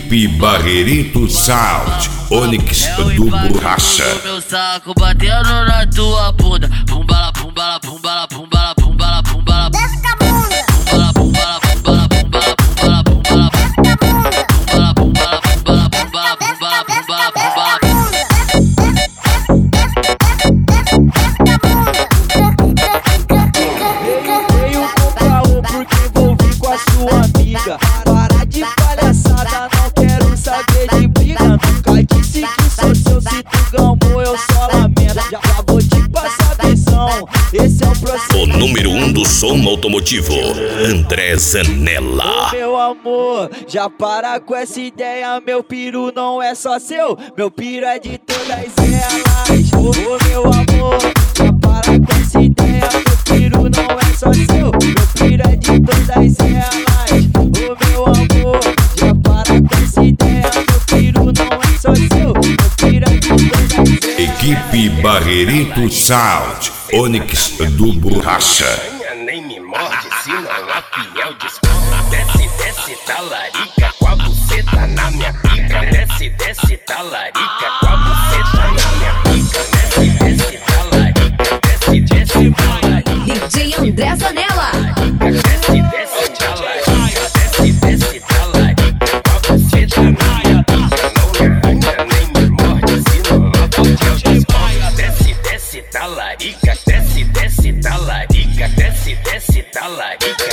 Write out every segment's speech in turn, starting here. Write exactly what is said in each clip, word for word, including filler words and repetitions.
Equipe Barreirito Sound, Onyx do Borracha. Meu saco batendo na tua bunda. Pumbala, pumbala, pumbala, pumbala, pumbala, pumbala. Desce com a bunda. Pumbala, pumbala, pumbala, pumbala, pumbala, pumbala. Pumbala, pumbala, pumbala, pumbala, pumbala, pumbala, pumbala. Veio com caô porque vou vir com a sua amiga. Para de palhaçada, não quero saber de briga. Nunca disse que sou seu, se tu gamou eu só lamento. Já, já vou te passar a visão, esse é o processo. O número um do som automotivo, André Zanella. Ô, meu amor, já para com essa ideia. Meu piru não é só seu, meu piru é de todas elas. Ô, ô meu amor, já para com essa ideia. Meu piru não é só seu, meu piru é de todas elas. Ô meu amor, já para com essa ideia. Meu piru não é só seu, meu piru é de todas elas. Equipe Barreirito Sound, Onyx do Borracha. Nem me morde se não é fiel, desculpa. Desce, desce, talarica com a buceta na minha pica. Desce, desce, talarica com a buceta na minha pica. Desce, desce, talarica. Desce, desce, talarica. D J André Zanella. Desce, desce, talarica. Desce, desce, talarica com a buceta na minha pica. Não me arranha, nem me morde se não é fiel, desculpa. Desce, desce, talarica. Desce, desce, talarica. Desce, desce, talarica.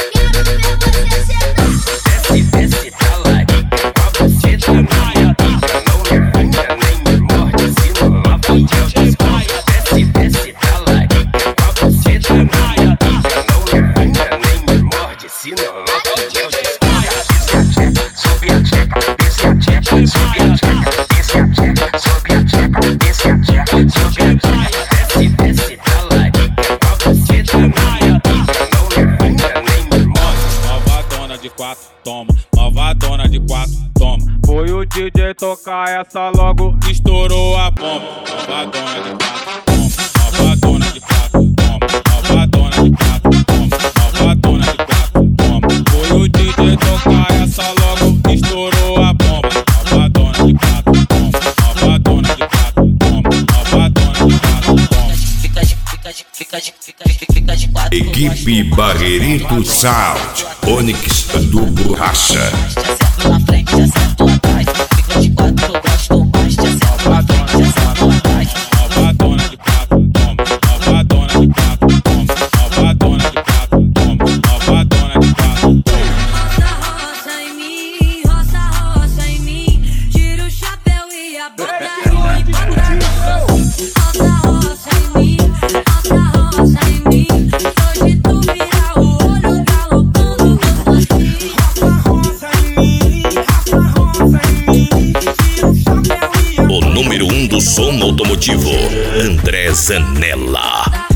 Desce, desce, talarica com a buceta na minha pica. Não me arranha, nem me morde se não é fiel, desculpa. Desce, desce, talarica com a buceta na minha pica. Não me arranha, nem me morde se não é fiel, desculpa. Sobe a tcheca, desce a tcheca, sobe a tcheca, desce a tcheca, sobe a tcheca, desce a tcheca, sobe a tcheca. Desce, desce, talarica com a buceta na minha pica. Não me arranha, nem me morde. Malvadona de quatro, toma. Malvadona de quatro, toma. Foi o D J tocar essa, logo estourou a bomba. Malvadona de quatro, toma. Malvadona de quatro, toma. Malvadona de quatro, toma. Malvadona de quatro, toma. Foi o D J tocar essa, logo estourou a bomba. Malvadona de quatro, toma. Malvadona de quatro, toma. Malvadona de quatro, toma. Fica de, fica de, fica de, fica de, fica de quatro. Equipe Barreirito Sound, Onyx do Borracha. Te acerto na frente, te acerto atrás. Fica de quatro, eu gosto mais. Te acerto na frente, te acerto atrás. Malvadona de quatro, toma. Malvadona de quatro, toma. Malvadona de quatro, toma. Malvadona de quatro, toma. Roça, roça em mim, roça, roça em mim. Tira o chapéu e a bota em mim, bota no roça, roça em mim, roça, roça em mim. Hoje tu vira o olho galopando gostosinho. Roça, roça em mim, roça, roça em mim. Tira o chapéu e a O número um do som automotivo, André Zanella.